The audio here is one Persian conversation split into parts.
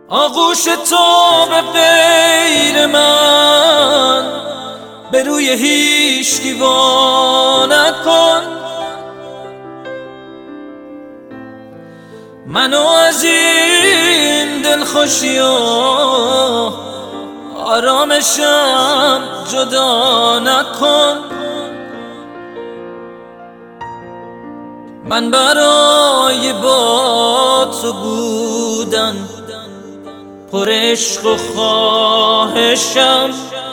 آغوش تو به غیر من به روی هیچکی وا نکن. منو از این دلخوشی و آرامشم جدا نکن. من برای با تو بودن پر عشق و خواهشم،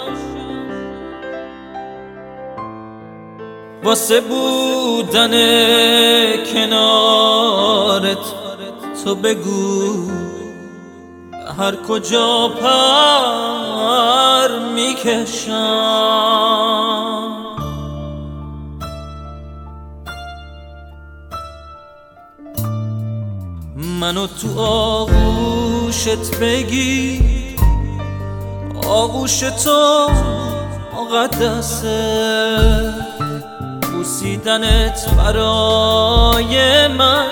واسه بودن کنارت تو بگو هر کجا پر میکشم. منو تو آغوشت بگیر، آغوش تو مقدسه، بوسیدنت برای من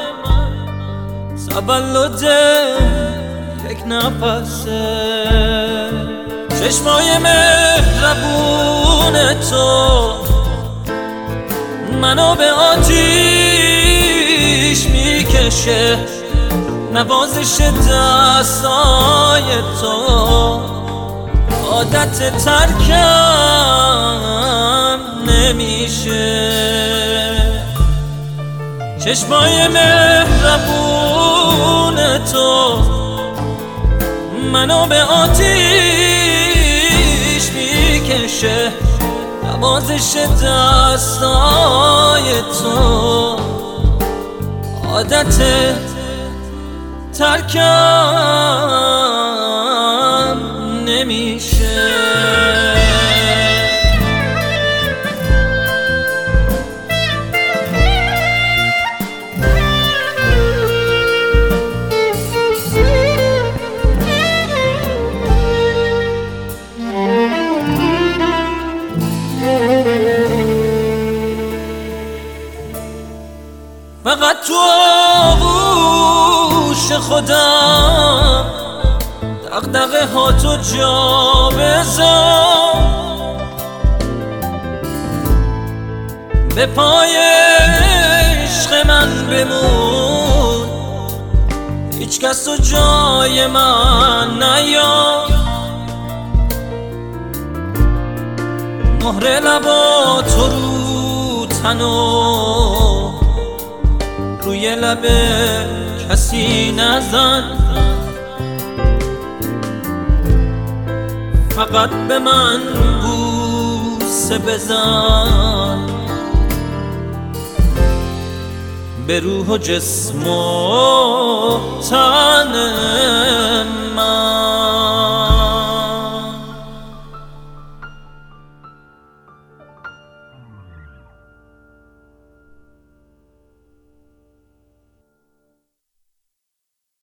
تولد یک نفسه. چشمای مهربون تو منو به آتیش میکشه، نوازش دستای تو عادت ترکم نمیشه. چشمای مهربون تو منو به آتیش میکشه، نوازش دستای تو عادت ترکم نمیشه. فقط تو آغوش خودم دغدغه ها تو جا بذار، به پای عشق من بمون، هیچ کس تو جای من نیار. مهر لبات رو تنو روی لب کسی نزن، فقط به من بوسه بزن، به روح و جسم و تن